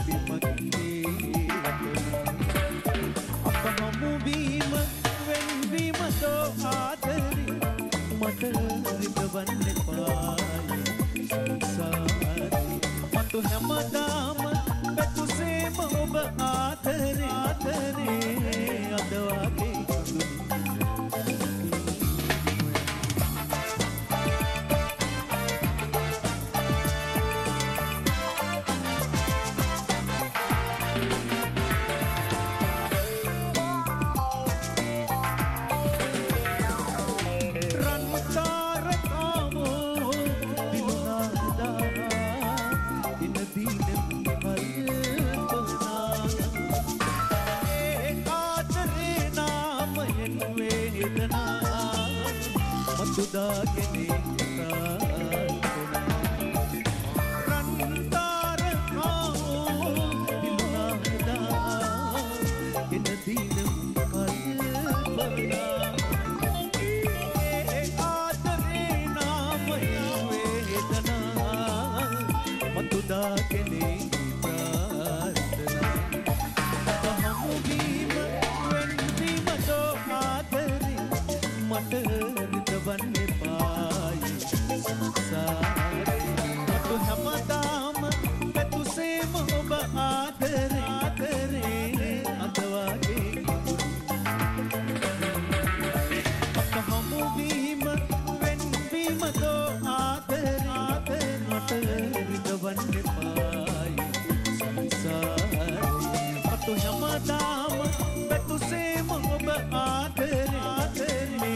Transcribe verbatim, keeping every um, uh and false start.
මගේ අප හමු වීම වෙන්වීම දෝ ආදරේ මට රිදවන්න එපායි සංසාරේ මතු හැමදාම පැතුසේම ඔබ ආදරේ ආදරේ අද වගේ Sudagene Rantara kao dilunada enadinam kalpana aadare naamaya vedana matudagene prarthana hamu veema venveema do aadare mata රිදවන්න එපායි සංසාරේ මතු හැමදාම පැතුසේම ඔබ ආදරේ ආදරේ අද වගේ අප හමු වීම වෙන්වීම දෝ ආදරේ ආදරේ මට රිදවන්න එපායි සංසාරේ මතු හැමදාම පැතුසේම ඔබ ආදරේ ආදරේ